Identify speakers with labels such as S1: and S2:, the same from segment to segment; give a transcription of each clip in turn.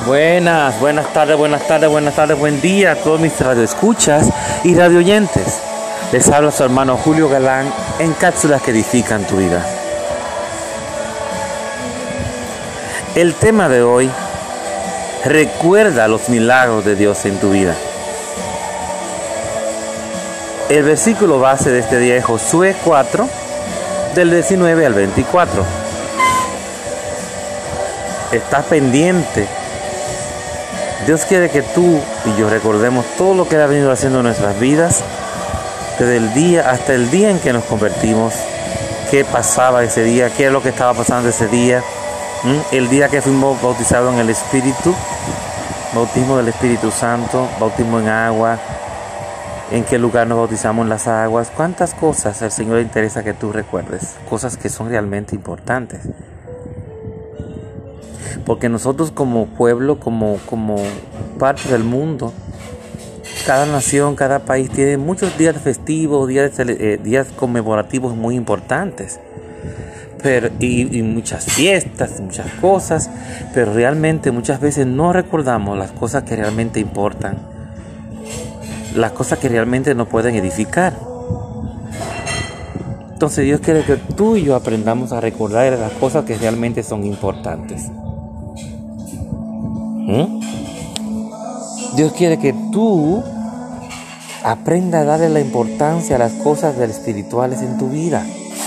S1: Buenas tardes, buen día a todos mis radioescuchas y radioyentes. Les habla su hermano Julio Galán en cápsulas que edifican tu vida. El tema de hoy: recuerda los milagros de Dios en tu vida. El versículo base de este día es Josué 4, del 19 al 24. Estás pendiente. Dios quiere que tú y yo recordemos todo lo que Él ha venido haciendo en nuestras vidas, desde el día hasta el día en que nos convertimos, qué pasaba ese día, qué es lo que estaba pasando ese día, el día que fuimos bautizados en el Espíritu, bautismo del Espíritu Santo, bautismo en agua, en qué lugar nos bautizamos en las aguas, cuántas cosas al Señor le interesa que tú recuerdes, cosas que son realmente importantes. Porque nosotros como pueblo, como parte del mundo, cada nación, cada país tiene muchos días festivos, días conmemorativos muy importantes, y muchas fiestas, muchas cosas, pero realmente muchas veces no recordamos las cosas que realmente importan, las cosas que realmente nos pueden edificar. Entonces Dios quiere que tú y yo aprendamos a recordar las cosas que realmente son importantes. Dios quiere que tú aprendas a darle la importancia a las cosas espirituales en tu vida,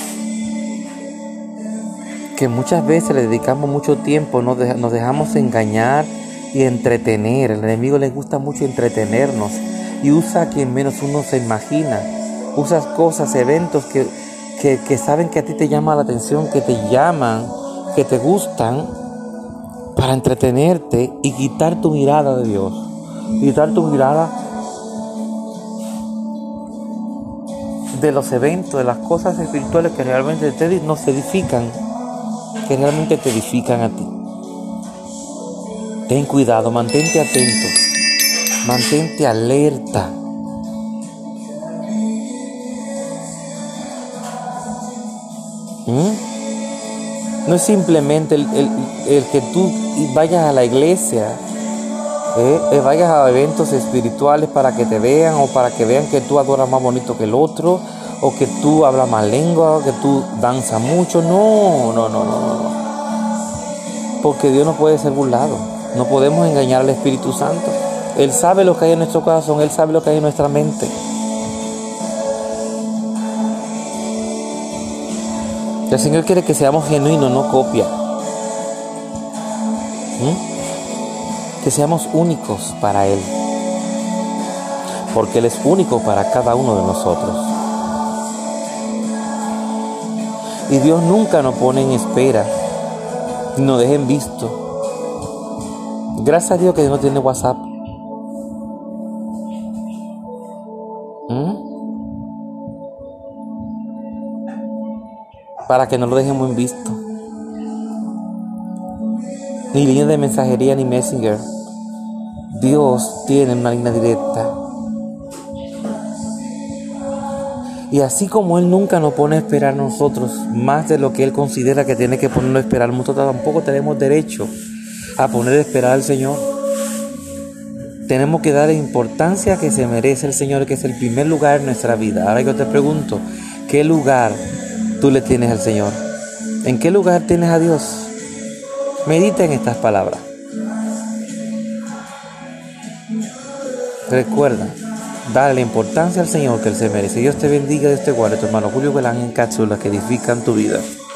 S1: que muchas veces le dedicamos mucho tiempo, nos dejamos engañar y entretener. El enemigo le gusta mucho entretenernos y usa a quien menos uno se imagina. Usas cosas, eventos que saben que a ti te llama la atención, que te llaman, que te gustan, para entretenerte y quitar tu mirada de Dios, quitar tu mirada de los eventos, de las cosas espirituales que realmente nos edifican, que realmente te edifican a ti. Ten cuidado, mantente atento, mantente alerta. No es simplemente el que tú vayas a la iglesia, vayas a eventos espirituales para que te vean, o para que vean que tú adoras más bonito que el otro, o que tú hablas más lengua, o que tú danzas mucho. No. Porque Dios no puede ser burlado. No podemos engañar al Espíritu Santo. Él sabe lo que hay en nuestro corazón, Él sabe lo que hay en nuestra mente. El Señor quiere que seamos genuinos, no copia. Que seamos únicos para Él, porque Él es único para cada uno de nosotros. Y Dios nunca nos pone en espera, nos deja en visto. Gracias a Dios que Dios no tiene WhatsApp. Para que no lo dejemos en visto. Ni línea de mensajería ni Messenger. Dios tiene una línea directa. Y así como Él nunca nos pone a esperar a nosotros más de lo que Él considera que tiene que ponernos a esperar, nosotros tampoco tenemos derecho a poner a esperar al Señor. Tenemos que darle importancia que se merece el Señor, que es el primer lugar en nuestra vida. Ahora yo te pregunto, ¿qué lugar tú le tienes al Señor? ¿En qué lugar tienes a Dios? Medita en estas palabras. Recuerda, dale la importancia al Señor que Él se merece. Dios te bendiga, Dios te guarde. Tu hermano Julio Galán en cápsulas que edifican tu vida.